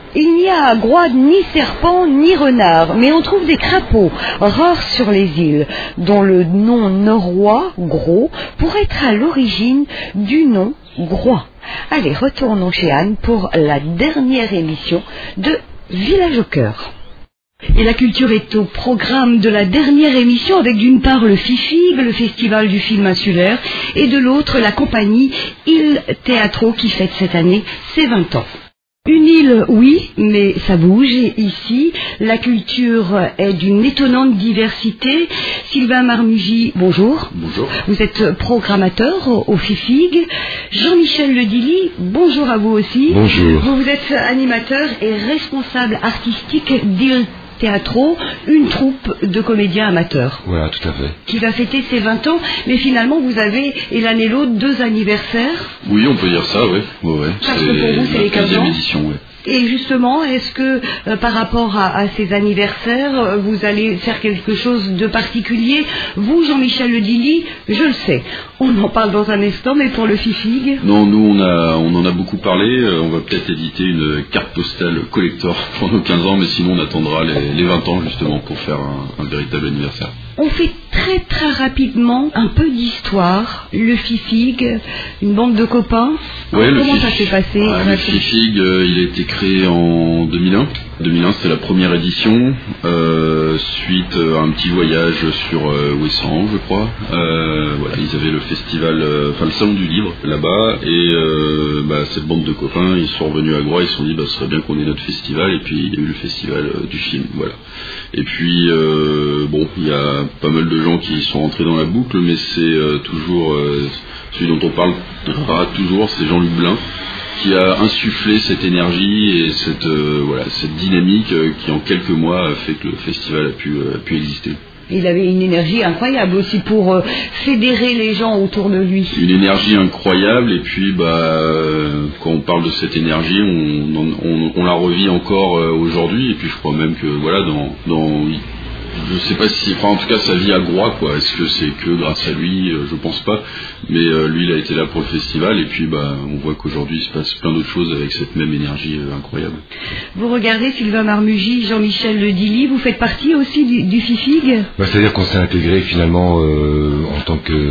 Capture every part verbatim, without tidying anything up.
Il n'y a à Groix ni serpent ni renard, mais on trouve des crapauds rares sur les îles, dont le nom norrois, gros, pourrait être à l'origine du nom Groix. Allez, retournons chez Anne pour la dernière émission de Village au cœur. Et la culture est au programme de la dernière émission avec d'une part le FIFIG, le Festival du film insulaire, et de l'autre la compagnie Il Teatro qui fête cette année ses vingt ans. Une île, oui, mais ça bouge ici. La culture est d'une étonnante diversité. Sylvain Marmugy, bonjour. Bonjour. Vous êtes programmateur au, au FIFIG. Jean-Michel Ledilly, bonjour à vous aussi. Bonjour. Vous, vous êtes animateur et responsable artistique d'Il Teatro, une troupe de comédiens amateurs. Voilà, tout à fait. Qui va fêter ses vingt ans, mais finalement vous avez, et l'un et l'autre, deux anniversaires. Oui, on peut dire ça, oui. Ouais, ouais. Parce que pour vous, c'est les quinze ans. Édition, ouais. Et justement, est-ce que euh, par rapport à, à ces anniversaires, euh, vous allez faire quelque chose de particulier? Vous, Jean-Michel Ledilly, je le sais. On en parle dans un instant, mais pour le FIFIG. Non, nous, on, a, on en a beaucoup parlé. Euh, on va peut-être éditer une carte postale collector pour nos quinze ans, mais sinon on attendra les, les vingt ans justement pour faire un, un véritable anniversaire. On fait très très rapidement un peu d'histoire. Le FIFIG, une bande de copains. Ouais, Alors, le comment Fif... ça s'est passé? ah, Le FIFIG, euh, il a été créé en deux mille un. deux mille un, c'était la première édition, euh, suite à un petit voyage sur euh, Ouessant, je crois. Euh, voilà, ils avaient le festival, euh, enfin le salon du livre là-bas, et euh, bah, cette bande de copains, ils sont revenus à Groix, ils se sont dit, bah, ce serait bien qu'on ait notre festival, et puis il y a eu le festival euh, du film, voilà. Et puis euh, bon, il y a pas mal de gens qui sont rentrés dans la boucle, mais c'est euh, toujours euh, celui dont on parle pas toujours, c'est Jean-Luc Blin, qui a insufflé cette énergie et cette euh, voilà cette dynamique euh, qui en quelques mois a fait que le festival a pu euh, a pu exister. Il avait une énergie incroyable aussi pour euh, fédérer les gens autour de lui. Une énergie incroyable, et puis bah euh, quand on parle de cette énergie, on on, on la revit encore euh, aujourd'hui, et puis je crois même que voilà dans dans je sais pas si, enfin en tout cas sa vie à Groix, quoi. Est-ce que c'est que grâce à lui? Je pense pas. Mais euh, lui, il a été là pour le festival, et puis bah on voit qu'aujourd'hui il se passe plein d'autres choses avec cette même énergie euh, incroyable. Vous regardez Sylvain Marmugy, Jean-Michel Ledilly, vous faites partie aussi du, du FIFIG? Bah, c'est-à-dire qu'on s'est intégré finalement euh, en tant que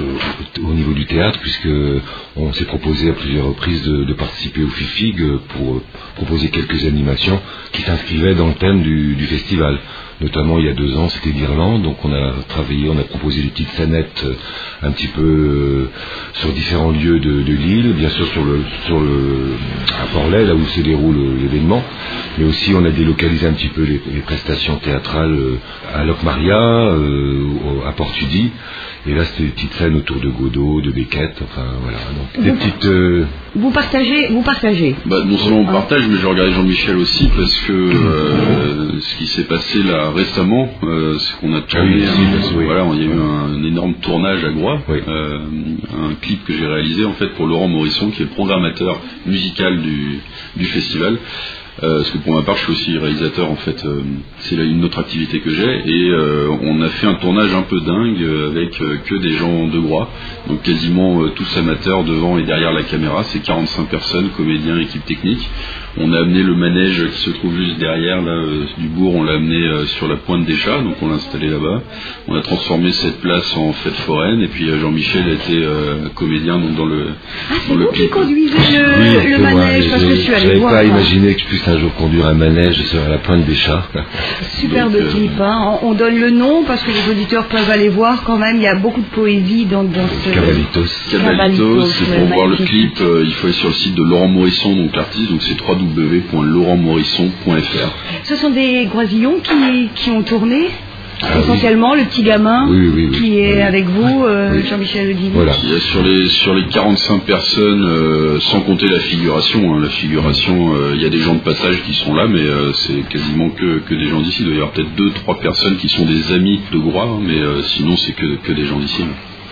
au niveau du théâtre, puisque on s'est proposé à plusieurs reprises de, de participer au FIFIG pour proposer quelques animations qui s'inscrivaient dans le thème du, du festival. Notamment il y a deux ans, c'était l'Irlande, donc on a travaillé, on a proposé des petites scénettes un petit peu euh, sur différents lieux de, de l'île, bien sûr sur le sur le à Port-Laid, là où se déroule l'événement, mais aussi on a délocalisé un petit peu les, les prestations théâtrales à Locmaria, euh, à Port-Tudy, et là c'était des petites scènes autour de Godot, de Beckett, enfin voilà, donc des vous, petites. Euh... Vous partagez, vous partagez. Bah non seulement on partage, mais je regardais Jean-Michel aussi parce que euh, ce qui s'est passé là récemment, euh, c'est qu'on a tourné, ah oui, un, oui. voilà, il y a eu un, un énorme tournage à Groix, oui. euh, un clip que j'ai réalisé en fait pour Laurent Morisson, qui est le programmateur musical du, du festival. Euh, parce que pour ma part, je suis aussi réalisateur en fait. Euh, c'est là une autre activité que j'ai, et euh, on a fait un tournage un peu dingue euh, avec euh, que des gens de Groix, donc quasiment euh, tous amateurs devant et derrière la caméra. C'est quarante-cinq personnes, comédiens, équipe technique. On a amené le manège qui se trouve juste derrière là, euh, du bourg, on l'a amené euh, sur la pointe des Chats, donc on l'a installé là-bas. On a transformé cette place en fête foraine, et puis euh, Jean-Michel était euh, comédien donc dans le. Ah, c'est vous qui conduisez le, oui, le manège, parce que je suis allé j'avais voir. J'avais pas imaginé que je puisse un jour conduire un manège sur la pointe des Chats. Superbe donc, clip, euh, hein. On donne le nom parce que les auditeurs peuvent aller voir quand même. Il y a beaucoup de poésie dans, dans ce. Cabalitos. Cabalitos, c'est pour ouais, voir le magnifique. clip, euh, il faut aller sur le site de Laurent Morisson, donc l'artiste, donc c'est w w w point laurent morisson point f r. Ce sont des Groisillons qui, qui ont tourné. Ah, essentiellement oui. le petit gamin oui, oui, oui, qui est oui. avec vous, euh, Oui. Jean-Michel Ledilly. Voilà. Il y a sur les sur les quarante-cinq personnes, euh, sans compter la figuration, hein, la figuration, euh, il y a des gens de passage qui sont là, mais euh, c'est quasiment que que des gens d'ici. Il doit y avoir peut-être deux, trois personnes qui sont des amis de Groix, hein, mais euh, sinon c'est que que des gens d'ici.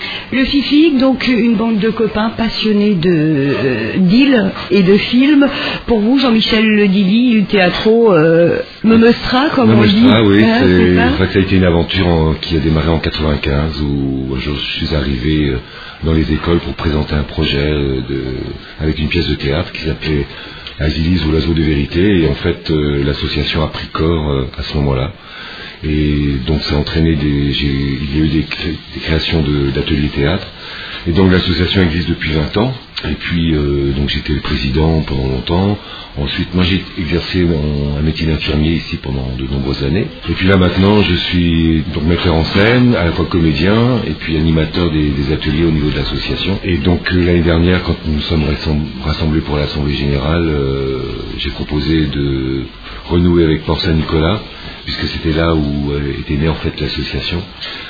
Le Fifig, donc une bande de copains passionnés de euh, d'îles et de films. Pour vous, Jean-Michel Le Dilly, du théâtro euh, Memeustra, comme Me on dit. Meustra, oui, Hein, c'est, c'est ça en fait, ça a été une aventure en- qui a démarré en quatre-vingt-quinze, où un jour je suis arrivé euh, dans les écoles pour présenter un projet euh, de, avec une pièce de théâtre qui s'appelait Asilis ou l'oiseau de vérité, et en fait euh, l'association a pris corps euh, à ce moment-là. Et donc ça a entraîné des, j'ai, il y a eu des, cré- des créations de, d'ateliers théâtre. Et donc l'association existe depuis vingt ans. Et puis euh, donc j'étais le président pendant longtemps. Ensuite, moi j'ai exercé mon, un métier d'infirmier ici pendant de nombreuses années. Et puis là maintenant, je suis donc metteur en scène, à la fois comédien et puis animateur des, des ateliers au niveau de l'association. Et donc euh, l'année dernière, quand nous nous sommes rassem- rassemblés pour l'Assemblée Générale, euh, j'ai proposé de renouer avec Port Saint-Nicolas, puisque c'était là où euh, était née en fait l'association.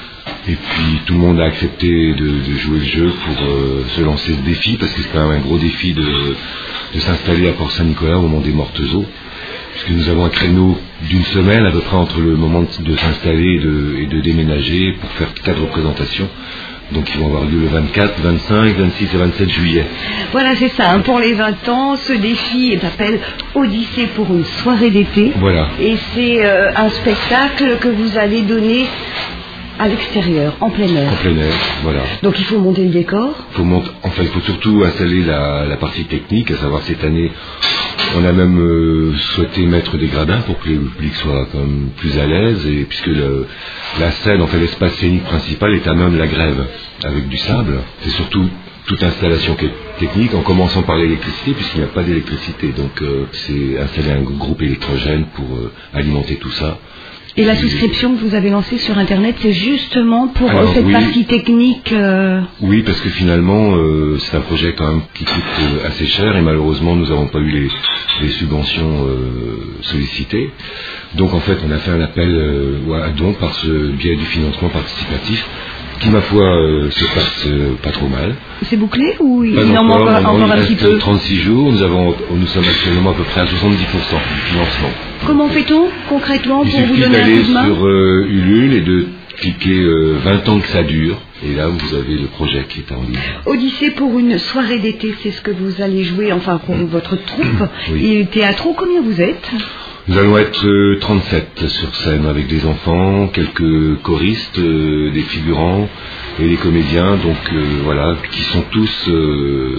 Et puis tout le monde a accepté de, de jouer le jeu pour euh, se lancer ce défi, parce que c'est quand même un gros défi de, de s'installer à Port Saint-Nicolas au moment des mortes eaux, puisque nous avons un créneau d'une semaine à peu près entre le moment de, de s'installer et de, et de déménager pour faire quatre représentations. Donc ils vont avoir lieu le vingt-quatre, vingt-cinq, vingt-six et vingt-sept juillet. Voilà, c'est ça. Hein, pour les vingt ans, ce défi s'appelle Odyssée pour une soirée d'été. Voilà. Et c'est euh, un spectacle que vous allez donner à l'extérieur, en plein air. En plein air, voilà. Donc il faut monter le décor. Faut monter, enfin, il faut surtout installer la, la partie technique, à savoir cette année, on a même euh, souhaité mettre des gradins pour que le public soit quand même plus à l'aise, et puisque le, la scène, en fait, l'espace scénique principal est à même la grève, avec du sable. C'est surtout toute installation qui est technique, en commençant par l'électricité, puisqu'il n'y a pas d'électricité. Donc euh, c'est installer un groupe électrogène pour euh, alimenter tout ça. Et la souscription que vous avez lancée sur Internet, c'est justement pour Alors, euh, cette oui. partie technique. euh, Oui, parce que finalement, euh, c'est un projet quand même qui coûte euh, assez cher, et malheureusement, nous n'avons pas eu les, les subventions euh, sollicitées. Donc en fait, on a fait un appel euh, à dons par ce biais du financement participatif, qui, ma foi, euh, se passe euh, pas trop mal. C'est bouclé ou il Pas en manque encore, encore, il un reste petit peu? trente-six jours, nous, avons, nous sommes actuellement à peu près à soixante-dix pour cent du financement. Comment fait-on concrètement Il pour vous suffit donner un d'aller coup de main? sur euh, Ulule et de cliquer euh, vingt ans que ça dure, et là vous avez le projet qui est en ligne. Odyssée pour une soirée d'été, c'est ce que vous allez jouer, enfin pour votre troupe. Oui. Et théâtre, combien vous êtes? Nous allons être euh, trente-sept sur scène, avec des enfants, quelques choristes, euh, des figurants et des comédiens, donc euh, voilà, qui sont tous euh,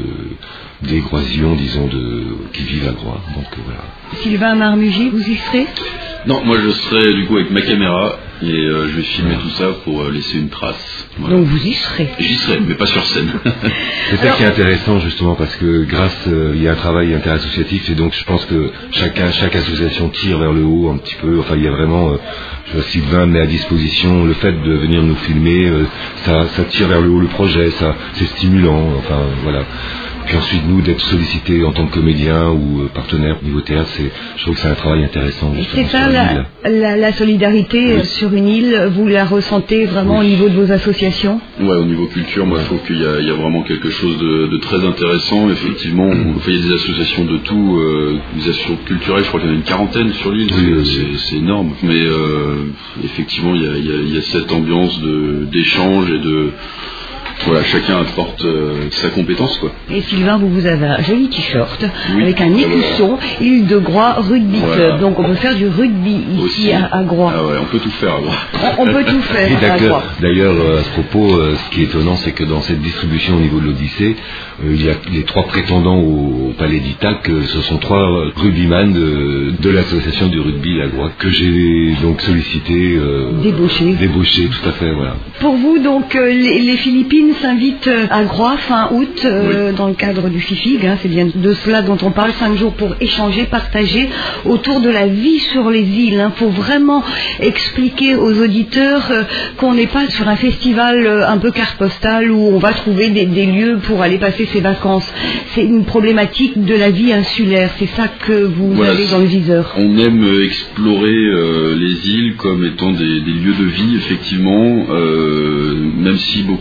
des Groisions, disons, de, qui vivent à Groix. Donc euh, voilà. Sylvain Marmugy, vous y serez? Non, moi je serai du coup avec ma caméra et euh, je vais filmer tout ça pour euh, laisser une trace. Voilà. Donc vous y serez. J'y serai, mais pas sur scène. C'est ça Alors- qui est intéressant justement, parce que grâce, euh, il y a un travail interassociatif, et donc je pense que chacun, chaque association tire vers le haut un petit peu. Enfin, il y a vraiment, euh, je vois, Sylvain met à disposition le fait de venir nous filmer, euh, ça, ça tire vers le haut le projet, ça, c'est stimulant. Enfin, voilà. Puis ensuite, nous, d'être sollicités en tant que comédien ou euh, partenaire au niveau théâtre, c'est, je trouve que c'est un travail intéressant. justement, C'est ça sur la, l'île. la, la solidarité Oui. sur une île, vous la ressentez vraiment Oui. au niveau de vos associations? Ouais, au niveau culture, moi je trouve qu'il y a, il y a vraiment quelque chose de, de très intéressant. Effectivement, on- enfin, il y a des associations de tout, euh, des associations culturelles, je crois qu'il y en a une quarantaine sur l'île, Oui, c'est, oui, oui. c'est- c'est énorme. Mais euh, effectivement, il y, a, il, y a, il y a cette ambiance de, d'échange et de... Voilà, chacun apporte euh, sa compétence, quoi. Et Sylvain, vous, vous avez un joli t-shirt Oui. avec un écusson, île de Groix Rugby Voilà. Club. Donc on peut faire du rugby ici Aussi. à, à Groix. Ah ouais, on peut tout faire, alors. On, on peut tout faire Et à d'ailleurs, Groix. d'ailleurs, euh, à ce propos, euh, ce qui est étonnant, c'est que dans cette distribution au niveau de l'Odyssée, euh, il y a les trois prétendants au, au Palais d'Ithac, euh, ce sont trois euh, rugbyman de, de l'association du rugby à Groix, que j'ai donc sollicité, euh, Débauché. débauché, tout à fait, voilà. Pour vous, donc, euh, les, les Philippines s'invitent euh, à Groix fin août euh, dans le cadre du Fifig. Hein, c'est bien de cela dont on parle. Cinq jours pour échanger, partager autour de la vie sur les îles. Il hein. faut vraiment expliquer aux auditeurs euh, qu'on n'est pas sur un festival euh, un peu carte postale où on va trouver des, des lieux pour aller passer ses vacances. C'est une problématique de la vie insulaire. C'est ça que vous Voilà, avez dans le viseur. On aime euh, explorer euh, les îles comme étant des, des lieux de vie, effectivement, euh, même si beaucoup euh,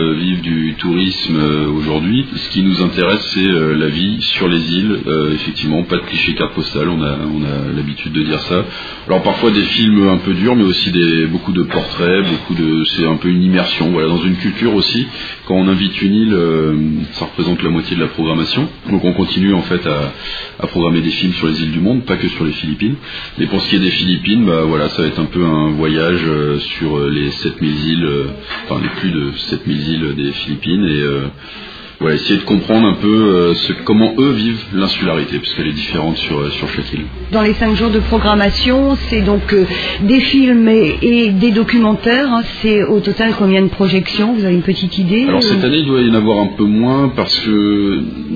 euh, vivent du tourisme euh, aujourd'hui. Ce qui nous intéresse, c'est euh, la vie sur les îles. Euh, effectivement, pas de cliché carte postale, on a, on a l'habitude de dire ça. Alors parfois des films un peu durs, mais aussi des, beaucoup de portraits, beaucoup de, c'est un peu une immersion, voilà, dans une culture aussi. Quand on invite une île, euh, ça représente la moitié de la programmation. Donc on continue en fait à, à programmer des films sur les îles du monde, pas que sur les Philippines. Et pour ce qui est des Philippines, bah voilà, ça va être un peu un voyage euh, sur les sept mille îles, euh, enfin les plus de sept mille îles des Philippines, et euh, voilà, essayer de comprendre un peu euh, ce, comment eux vivent l'insularité, parce qu'elle est différente sur, euh, sur chaque île. Dans les cinq jours de programmation, c'est donc euh, des films et, et des documentaires. Hein. C'est au total combien de projections? Vous avez une petite idée? Alors cette année, il doit y en avoir un peu moins, parce que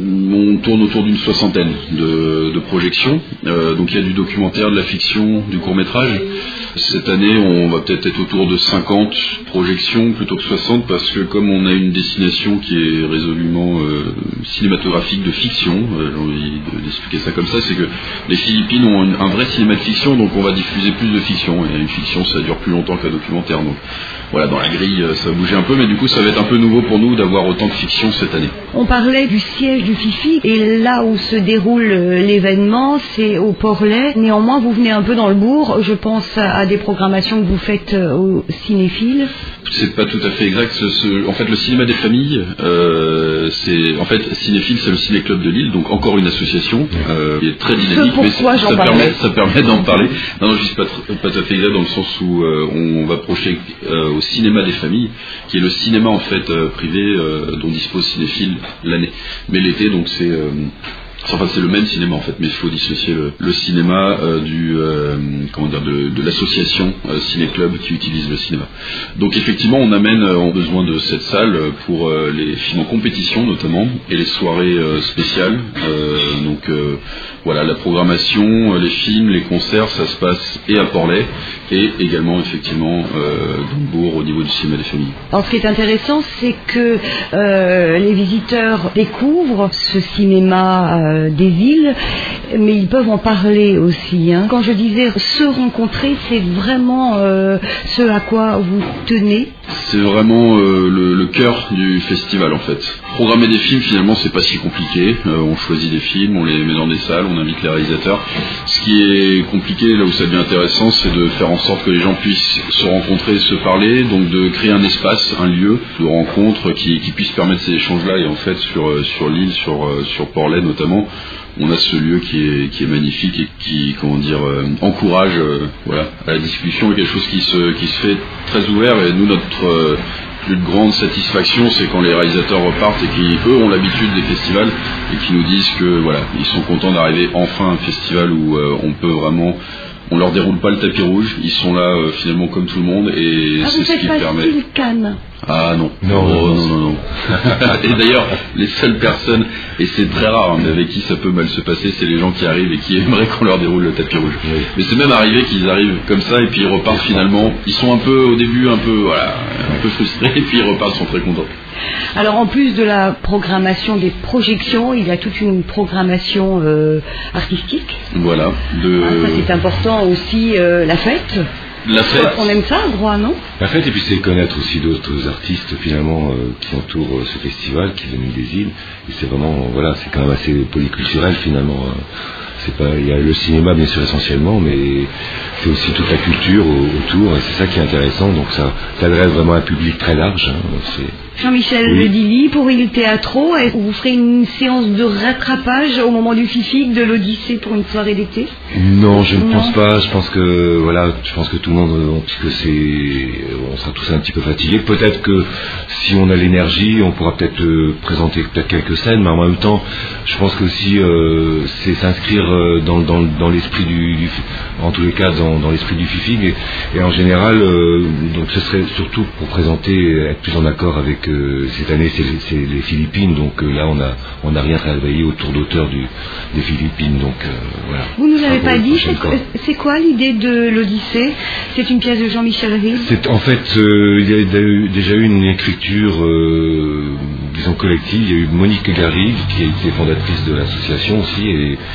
on tourne autour d'une soixantaine de, de projections. Euh, donc il y a du documentaire, de la fiction, du court-métrage. Cette année, on va peut-être être autour de cinquante projections plutôt que soixante, parce que comme on a une destination qui est résolument euh, cinématographique de fiction, euh, j'ai envie d'expliquer ça comme ça, c'est que les Philippines ont un, un vrai cinéma de fiction, donc on va diffuser plus de fiction, et une fiction ça dure plus longtemps qu'un documentaire, donc voilà, dans la grille ça va bouger un peu, mais du coup ça va être un peu nouveau pour nous d'avoir autant de fiction cette année. On parlait du siège du Fifi, et là où se déroule l'événement, c'est au Port-Laid. Néanmoins, vous venez un peu dans le bourg, je pense à des programmations que vous faites aux cinéphiles. C'est pas tout à fait exact. Ce, ce, en fait, le cinéma des familles, euh, c'est en fait Cinéphile, c'est le ciné-club de Lille, donc encore une association euh, qui est très dynamique, mais ça, ça permet, ça permet d'en parler. Non, non, juste pas, pas tout à fait exact dans le sens où euh, on va projeter euh, au cinéma des familles, qui est le cinéma en fait euh, privé euh, dont dispose Cinéphile l'année. Mais l'été, donc c'est euh, Enfin, c'est le même cinéma en fait, mais il faut dissocier le, le cinéma euh, du euh, comment dire de, de l'association euh, Ciné Club qui utilise le cinéma. Donc effectivement, on amène, euh, on a besoin de cette salle pour euh, les films en compétition notamment et les soirées euh, spéciales. Euh, donc euh, voilà, la programmation, euh, les films, les concerts, ça se passe et à Port-Laid et également effectivement euh, dans le bourg au niveau du cinéma des familles. Alors ce qui est intéressant, c'est que euh, les visiteurs découvrent ce cinéma euh, des îles, mais ils peuvent en parler aussi. Hein. Quand je disais se rencontrer, c'est vraiment euh, ce à quoi vous tenez. C'est vraiment euh, le, le cœur du festival en fait. Programmer des films, finalement, c'est pas si compliqué. Euh, on choisit des films, on les met dans des salles, on invite les réalisateurs. Ce qui est compliqué, là où ça devient intéressant, c'est de faire en sorte que les gens puissent se rencontrer, se parler, donc de créer un espace, un lieu de rencontre qui, qui puisse permettre ces échanges-là. Et en fait, sur sur l'île, sur sur Port-Laid notamment, on a ce lieu qui est qui est magnifique et qui, comment dire, euh, encourage euh, voilà à la discussion, et quelque chose qui se qui se fait très ouvert. Et nous, notre euh, plus grande satisfaction, c'est quand les réalisateurs repartent et qui eux ont l'habitude des festivals et qui nous disent que voilà, ils sont contents d'arriver enfin à un festival où euh, on peut vraiment, on leur déroule pas le tapis rouge, ils sont là euh, finalement comme tout le monde, et ah, c'est ce qui permet. Style Cannes. Ah non, non, oh, non, non, non. Et d'ailleurs, les seules personnes, et c'est très rare, hein, mais avec qui ça peut mal se passer, c'est les gens qui arrivent et qui aimeraient qu'on leur déroule le tapis rouge. Oui. Mais c'est même arrivé qu'ils arrivent comme ça et puis ils repartent finalement. Ils sont un peu au début un peu, voilà, un peu frustrés, et puis ils repartent, ils sont très contents. Alors en plus de la programmation des projections, il y a toute une programmation euh, artistique. Voilà. De... Ah, ça c'est important aussi, euh, la fête. La fête. On aime ça, droit, non? La fête, et puis c'est connaître aussi d'autres artistes finalement euh, qui entourent ce festival, qui viennent des îles. Et c'est vraiment, voilà, c'est quand même assez polyculturel finalement. C'est pas, il y a le cinéma bien sûr essentiellement, mais c'est aussi toute la culture autour. Et c'est ça qui est intéressant. Donc ça s'adresse vraiment à un public très large. Hein, c'est... Jean-Michel oui. Dilly, pour Il Teatro, vous ferez une séance de rattrapage au moment du Fifi de l'Odyssée pour une soirée d'été? Non, je ne non. pense pas. Je pense que voilà, je pense que tout le monde, puisque c'est, on sera tous un petit peu fatigués. Peut-être que si on a l'énergie, on pourra peut-être euh, présenter peut-être quelques scènes, mais en même temps, je pense que aussi euh, c'est s'inscrire euh, dans, dans, dans l'esprit du, du, en tous les cas, dans, dans l'esprit du Fifi, et, et en général, euh, donc ce serait surtout pour présenter, être plus en accord avec Euh, cette année c'est, c'est les Philippines, donc euh, là on a on n'a rien travaillé autour d'auteur du, des Philippines, donc euh, voilà. Vous nous avez pas dit c'est quoi, c'est quoi l'idée de l'Odyssée? C'est une pièce de Jean-Michel Rive? C'est en fait euh, il y a déjà eu une écriture euh, disons collective. Il y a eu Monique Garrigue qui a été fondatrice de l'association aussi, et, et,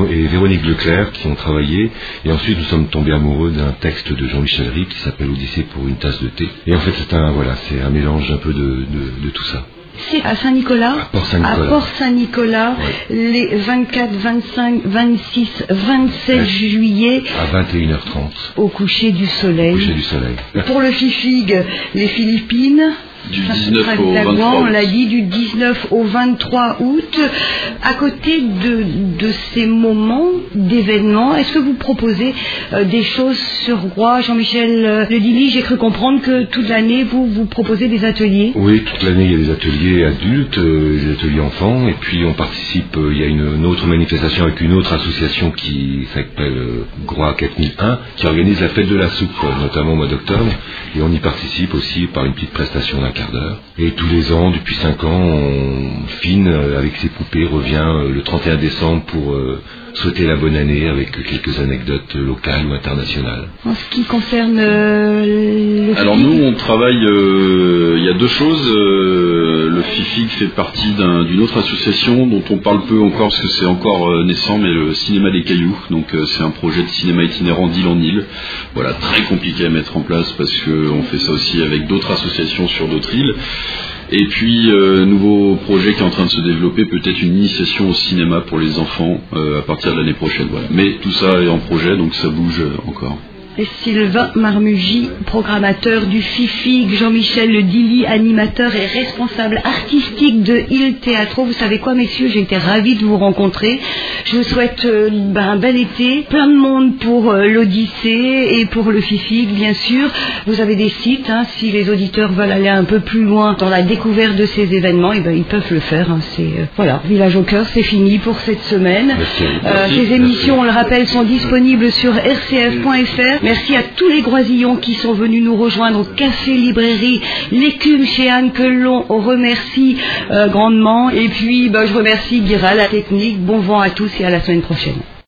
et Véronique Leclerc qui ont travaillé. Et ensuite, nous sommes tombés amoureux d'un texte de Jean-Michel Ribes qui s'appelle Odyssée pour une tasse de thé. Et en fait, c'est un, voilà, c'est un mélange un peu de, de, de tout ça. C'est à Saint-Nicolas, à Port-Saint-Nicolas, à Port-Saint-Nicolas ouais. Les vingt-quatre, vingt-cinq, vingt-six, vingt-sept ouais. juillet. À vingt et une heures trente. Au coucher du soleil. Au coucher du soleil. Pour le Fifig, les Philippines. Du dix-neuf au vingt-trois août. On l'a dit, du dix-neuf au vingt-trois août. À côté de, de ces moments d'événements, est-ce que vous proposez euh, des choses sur Groix, Jean-Michel euh, Le Dilly? J'ai cru comprendre que toute l'année, vous, vous proposez des ateliers. Oui, toute l'année, il y a des ateliers adultes, euh, des ateliers enfants, et puis on participe, euh, il y a une, une autre manifestation avec une autre association qui s'appelle euh, Groix quatre mille un, qui organise la fête de la soupe, notamment au mois d'octobre, et on y participe aussi par une petite prestation d'un quart d'heure. Et tous les ans, depuis cinq ans, on, Fine, avec ses poupées, revient le trente et un décembre pour euh, souhaiter la bonne année avec quelques anecdotes locales ou internationales. En ce qui concerne euh, le Alors Fifig, nous, on travaille, euh, il y a deux choses. Euh, le Fifig fait partie d'un, d'une autre association dont on parle peu encore parce que c'est encore euh, naissant, mais le Cinéma des Cailloux. Donc euh, c'est un projet de cinéma itinérant d'île en île. Voilà, très compliqué à mettre en place parce qu'on fait ça aussi avec d'autres associations sur d'autres îles. Et puis, euh, nouveau projet qui est en train de se développer, peut-être une initiation au cinéma pour les enfants euh, à partir de l'année prochaine. Voilà. Mais tout ça est en projet, donc ça bouge encore. Et Sylvain Marmugy, programmateur du Fifig, Jean-Michel Le Dilly, animateur et responsable artistique de Il Teatro. Vous savez quoi, messieurs, j'ai été ravie de vous rencontrer. Je vous souhaite euh, ben, un bel été, plein de monde pour euh, l'Odyssée et pour le Fifig, bien sûr. Vous avez des sites, hein, si les auditeurs veulent aller un peu plus loin dans la découverte de ces événements, et ben, ils peuvent le faire. Hein. C'est, euh, voilà, Village au Cœur, c'est fini pour cette semaine. Merci. Euh, Merci. ces émissions, on le rappelle, sont disponibles sur r c f point f r. Merci à tous les Groisillons qui sont venus nous rejoindre au Café Librairie L'Écume chez Anne, que l'on remercie euh, grandement. Et puis, ben, je remercie Guira, la technique. Bon vent à tous et à la semaine prochaine.